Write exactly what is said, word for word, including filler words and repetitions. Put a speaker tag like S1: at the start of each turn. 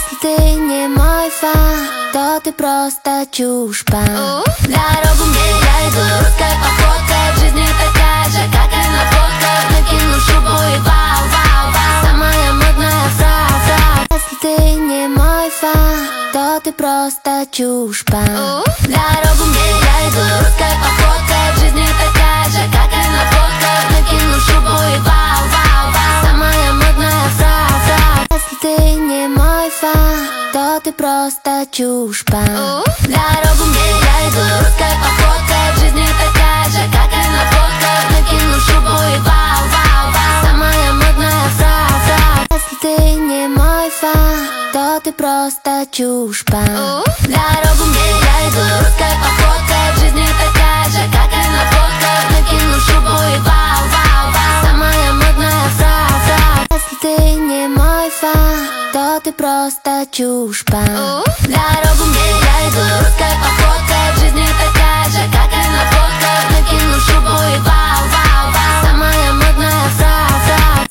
S1: Если ты не мой фан, то ты просто чушь-пан. Дорогу мне я иду русской походкой. В жизни такая же, как и на фотках. Накину шубу и вау-вау-вау. Самая модная фраза. Если ты не мой фан, то ты просто чушь-пан. Дорогу мне я иду русской походкой. В жизни такая же, как и на фотках. Накину шубу и вау-вау-вау. Самая модная фраза. Если ты не мой фан, то ты просто чушь-пан. Дорогу мне я иду русской походкой. В жизни такая же, как и на фотках. Накину шубу и вау-вау-вау. Самая модная фраза. Если ты не мой фан, то ты просто чушь-пан. Дорогу мне я иду русской походкой. В жизни такая же, как и на фотках. Накину шубу и вау-вау-вау. Самая модная фраза. Если ты не мой фан, то ты просто чушь-пан. Дорогу